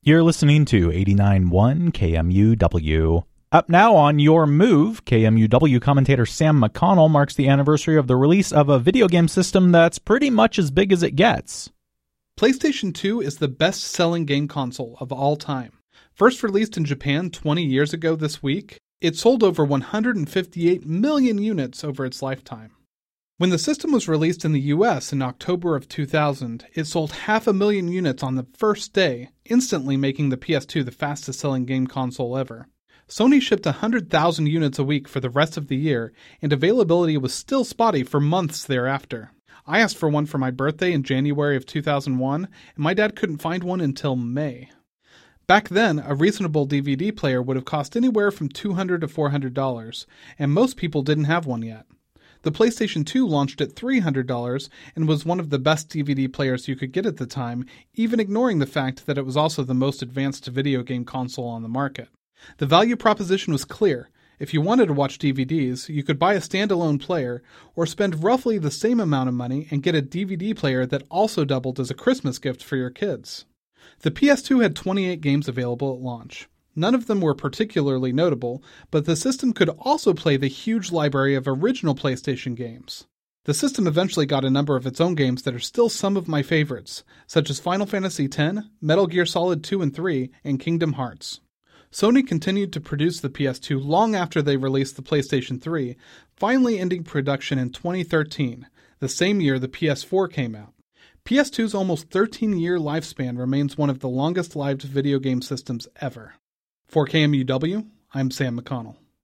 You're listening to 89.1 KMUW. Up now on Your Move, KMUW commentator Sam McConnell marks the anniversary of the release of a video game system that's pretty much as big as it gets. PlayStation 2 is the best-selling game console of all time. First released in Japan 20 years ago this week, it sold over 158 million units over its lifetime. When the system was released in the US in October of 2000, it sold 500,000 units on the first day, instantly making the PS2 the fastest-selling game console ever. Sony shipped 100,000 units a week for the rest of the year, and availability was still spotty for months thereafter. I asked for one for my birthday in January of 2001, and my dad couldn't find one until May. Back then, a reasonable DVD player would have cost anywhere from $200 to $400, and most people didn't have one yet. The PlayStation 2 launched at $300 and was one of the best DVD players you could get at the time, even ignoring the fact that it was also the most advanced video game console on the market. The value proposition was clear. If you wanted to watch DVDs, you could buy a standalone player or spend roughly the same amount of money and get a DVD player that also doubled as a Christmas gift for your kids. The PS2 had 28 games available at launch. None of them were particularly notable, but the system could also play the huge library of original PlayStation games. The system eventually got a number of its own games that are still some of my favorites, such as Final Fantasy X, Metal Gear Solid 2 and 3, and Kingdom Hearts. Sony continued to produce the PS2 long after they released the PlayStation 3, finally ending production in 2013, the same year the PS4 came out. PS2's almost 13-year lifespan remains one of the longest-lived video game systems ever. For KMUW, I'm Sam McConnell.